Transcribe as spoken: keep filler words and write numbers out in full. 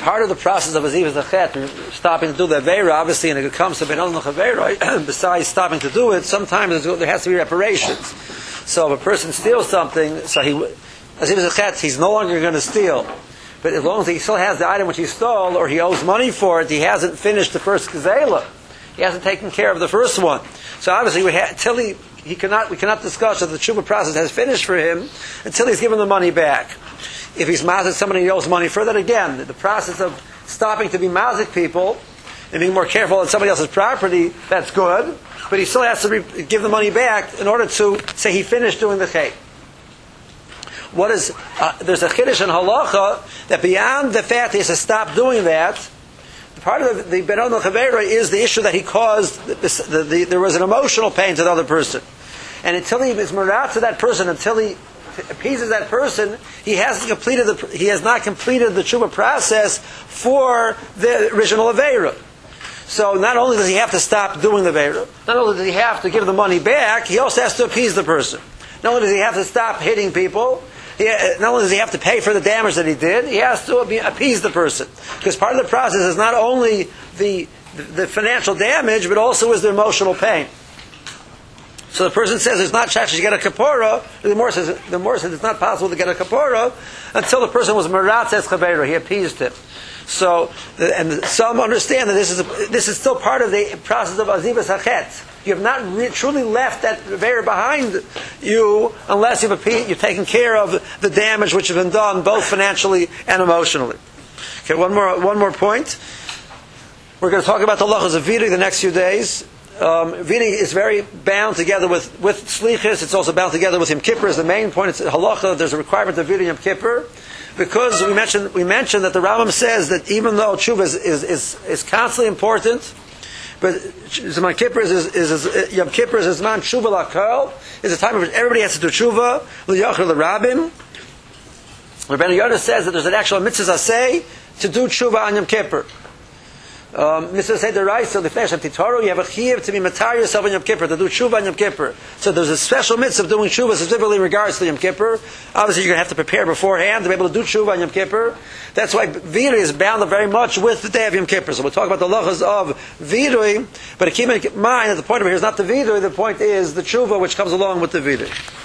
part of the process of Azivas Achet, stopping to do the Aveira, obviously, and it comes to Ben Olam Chaveira, besides stopping to do it, sometimes there has to be reparations. So if a person steals something, so he, Azivas Achet, he's no longer going to steal. But as long as he still has the item which he stole, or he owes money for it, he hasn't finished the first Gezela. He hasn't taken care of the first one. So obviously, we ha- until he, he cannot, we cannot discuss that the tshuva process has finished for him until he's given the money back. If he's mazik somebody who owes money for that, again, the process of stopping to be mazik people and being more careful on somebody else's property, that's good. But he still has to re- give the money back in order to say he finished doing the chet. What is, uh, there's a chiddush in halacha that beyond the fact that he has to stop doing that, part of the, the Ben Olam Chaveira is the issue that he caused, the, the, the, there was an emotional pain to the other person. And until he is marat to that person, until he appeases that person, he hasn't completed the, he has not completed the tshuva process for the original Aveira. So not only does he have to stop doing the Aveira, not only does he have to give the money back, he also has to appease the person. Not only does he have to stop hitting people, He, not only does he have to pay for the damage that he did, he has to appease the person. Because part of the process is not only the, the financial damage, but also is the emotional pain. So the person says it's not shach to get a kapora. The more says the more says it's not possible to get a kapora until the person was maratz es chaveira. He appeased him. So, and some understand that this is a, this is still part of the process of azivas hachet. You have not re- truly left that veir behind you unless you've, appe- you've taken care of the damage which has been done both financially and emotionally. Okay, one more one more point. We're going to talk about the halachas of Vidi the next few days. Um, Vidi is very bound together with, with Slichus. It's also bound together with Yom Kippur. Is the main point. It's halacha. There's a requirement of Vidi Yom Kippur. Because we mentioned we mentioned that the Rambam says that even though tshuva is, is, is, is constantly important, but Zman Kippur is, is, is Yom Kippur is Zman Tshuva L'Kol, is a time in which everybody has to do tshuva, L'Yachar L'Rabim. Rabbeinu Yonah says that there's an actual mitzvah aseh to do tshuva on Yom Kippur. Um, Mitzvah say the right, so the flesh of Titoru, you have a chiyuv to be matar yourself on Yom Kippur, to do tshuva on Yom Kippur. So there's a special mitzvah of doing tshuva specifically in regards to Yom Kippur. Obviously, you're going to have to prepare beforehand to be able to do tshuva on Yom Kippur. That's why Vidui is bound up very much with the day of Yom Kippur. So we'll talk about the lachas of Vidui, but keep in mind that the point of it here is not the Vidui, the point is the tshuva which comes along with the Vidui.